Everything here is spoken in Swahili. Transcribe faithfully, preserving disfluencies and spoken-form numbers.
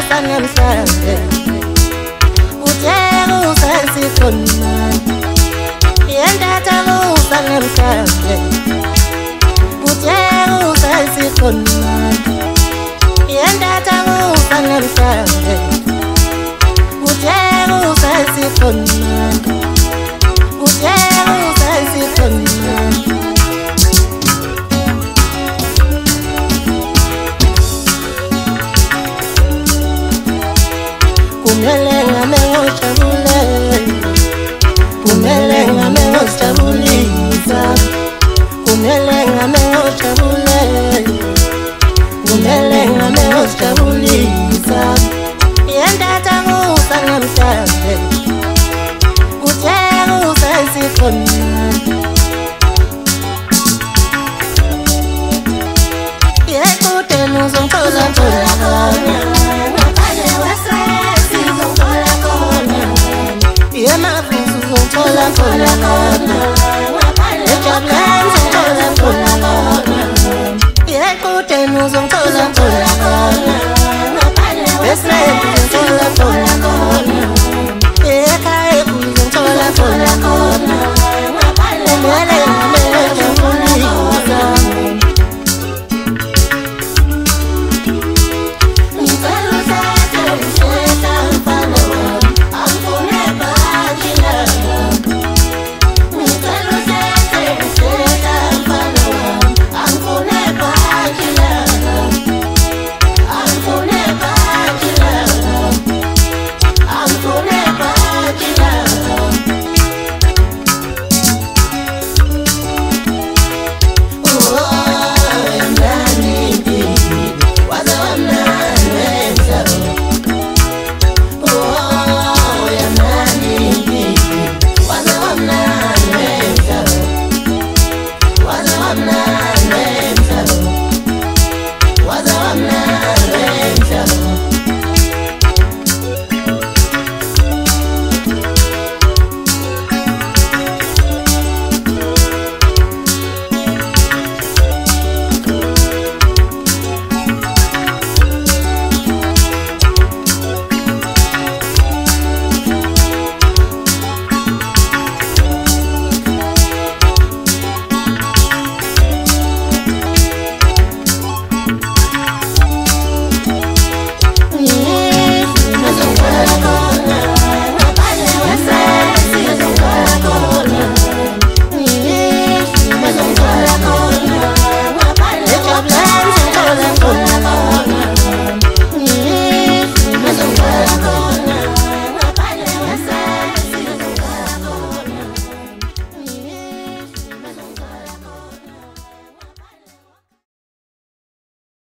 namhlanje uthe usesikhona yendatha namhlanje uthe usesikhona yendatha namhlanje uthe usesikhona uthe usesikhona kumele ngame ngojabule kumele ngame ngojabulisa kumele ngame ngojabule kumele ngame ngojabulisa yendatha namhlanje uthe usesikhona yekude nuzongithola khona yemafuzu uzongithola khona ejabulani uzongithola khona yekude nuzongithola khona bese